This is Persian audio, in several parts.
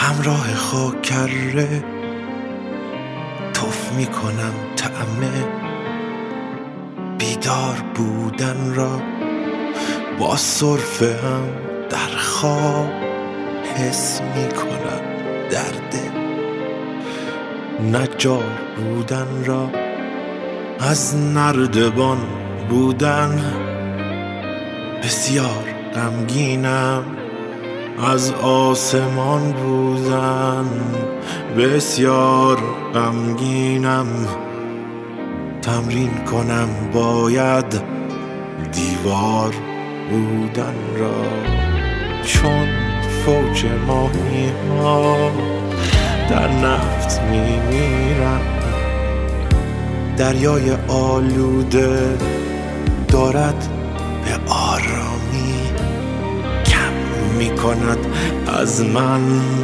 همراه خاکره تف میکنم طعم بیدار بودن را، با سرفه هم در خواب حس میکنم درد نجار بودن را. از نردبان بودن بسیار غمگینم، از آسمان بودن بسیار غمگینم. تمرین کنم باید دیوار بودن را، چون فوج ماهی ها در نفت میمیرم. دریای آلوده دارد به آرامی کم میکند از من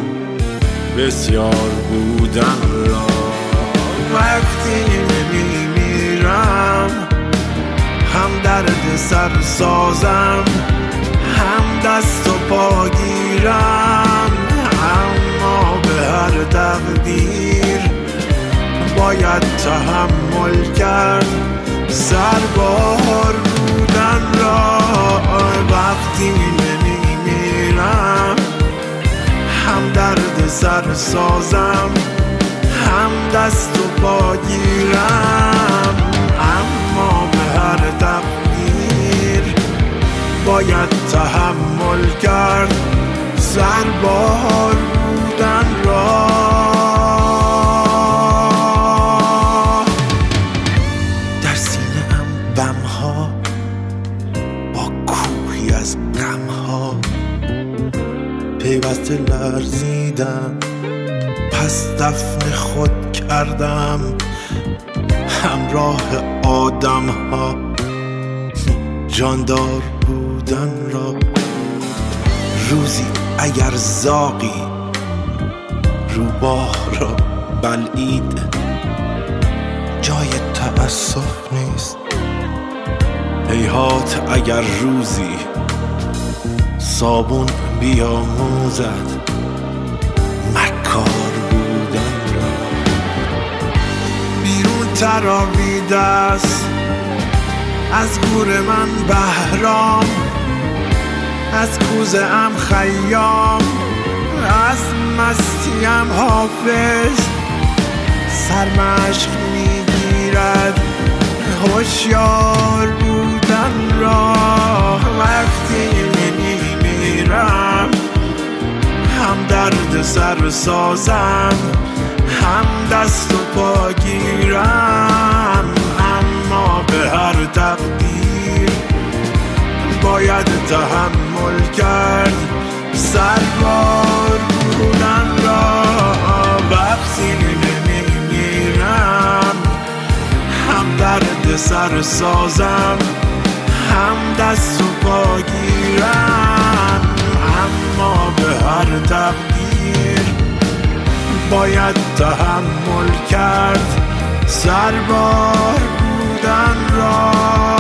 بسیار بودن را. وقتی میمیرم هم درد سر سازم، هم دست و پا گیرم. اما به هر تقدیر باید تحمل کرد سربار بودن را. وقتی نمیمیرم هم درد سر سازم، هم دست و پا گیرم. اما به هر تقدیر باید تحمل کرد سربار بودن را. در سینه ام بمها با کوهی از غمها پیوسته لرزیدم، پس دفن خود کردم همراه آدم ها جاندار بودن را. روزی اگر زاغی روباه را بلعید جای تأسف نیست. هیهات اگر روزی صابون بیاموزد مکار بودن را. بیرون تراویده است از گور من بهرام، از کوزه ام خیام، از مستیم حافظ. سرمشق میگیرد هوشیار بودن را. وقتی نمیمیرم هم درد سر سازم، هم دست و پا گیرم. اما به هر تقدیر باید تحمل کرد سربار بودن را. وقتی نمیمیرم هم درد سر سازم، هم دست و پا گیرم. اما به هر تقدیر باید تحمل کرد سربار بودن را.